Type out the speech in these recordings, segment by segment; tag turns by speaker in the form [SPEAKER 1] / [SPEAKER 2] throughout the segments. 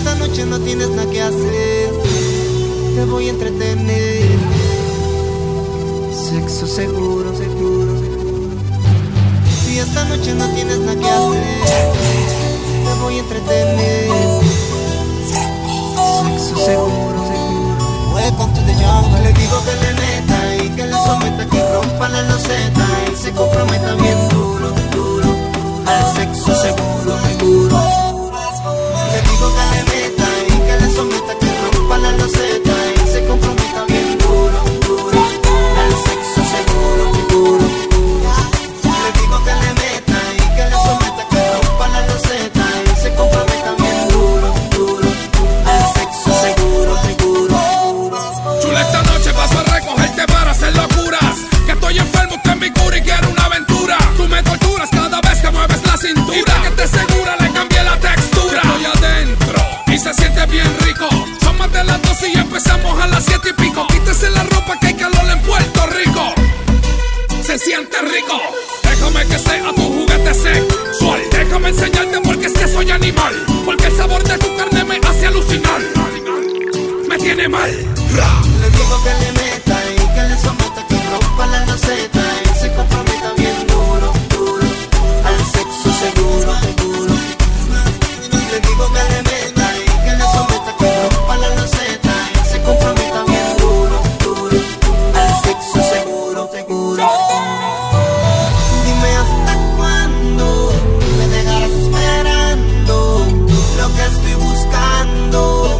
[SPEAKER 1] esta noche no tienes nada que hacer, te voy a entretener. Sexo seguro, seguro, seguro. Si esta noche no tienes nada que hacer, te voy a entretener. Sexo seguro, seguro. Welcome to the jungle. Le digo que le meta y que le someta, que rompa la loseta y se comprometa bien duro, duro al sexo seguro, seguro. Le digo que le meta y que le someta, que rompa la loseta y se comprometa bien duro, duro al sexo seguro, seguro. Le digo que le meta y que le someta, que rompa la loseta y se comprometa bien duro, duro al sexo seguro, seguro.
[SPEAKER 2] Chula, esta noche paso a recogerte para hacer locuras, que estoy enfermo, usted es mi cura y quiero una aventura. Tú me torturas cada vez que mueves la cintura, y para que estés segura le cambié la textura. Estoy adentro y se siente bien rico. Son más de las 12 y empezamos a las 7 y pico. Quítese la ropa que hay calor en Puerto Rico. Se siente rico. Déjame que sea tu juguete sexual. Déjame enseñarte porque es que soy animal. Porque el sabor de tu carne me hace alucinar. Me tiene mal.
[SPEAKER 1] Le digo que le meta y que le someta, que rompa la loseta y se comprometa bien duro, duro al sexo seguro, seguro. Le digo que le meta y que le someta, que rompa la loseta y se comprometa bien duro, duro al sexo seguro, seguro. Dime hasta cuándo me dejarás esperando lo que estoy buscando.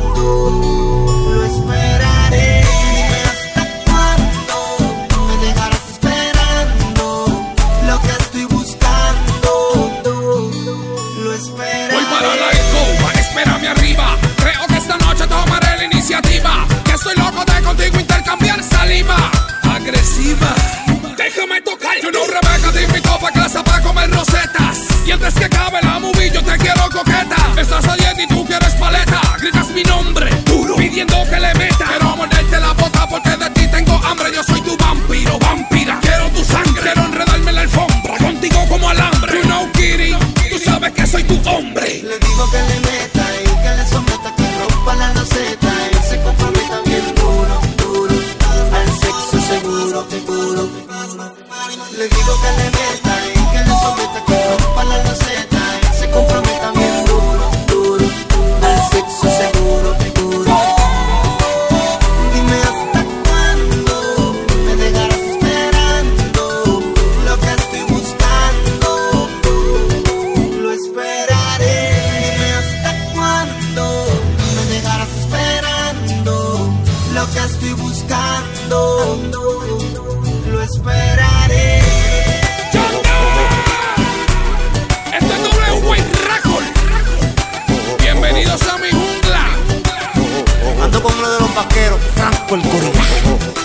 [SPEAKER 1] Lo esperaré. Dime hasta cuándo me dejarás esperando lo que estoy buscando. Lo esperaré.
[SPEAKER 2] Voy para la escoba, espérame arriba. Creo que esta noche tomaré la iniciativa, que estoy loco de contigo intercambiar saliva. Agresiva, déjame tocar. Yo no, Rebeca, te invito pa' casa pa' comer rosetas, y antes que acabe la movie yo te quiero coqueta. Estás saliendo y tú quieres paleta, gritas mi nombre duro pidiendo que le meta. Quiero morderte la bota porque de ti tengo hambre. Yo soy tu vampiro, vampira. Quiero tu sangre, quiero enredarme en la alfombra contigo como alambre. You know, kitty, tú sabes que soy tu hombre.
[SPEAKER 1] Le digo que le meta y que le someta, que rompa la loseta y se comprometa bien duro, duro al sexo seguro, seguro. Le digo que le meta y que le someta, que rompa la loseta y se comprometa bien duro, duro al sexo seguro, seguro. Dime hasta cuándo me dejarás esperando lo que estoy buscando. Lo esperaré. Dime hasta cuándo me dejarás esperando lo que estoy buscando. Lo esperaré.
[SPEAKER 2] Esto es W White Record. Bienvenidos a mi jungla.
[SPEAKER 1] Ando con uno de los vaqueros, Franco el gorila.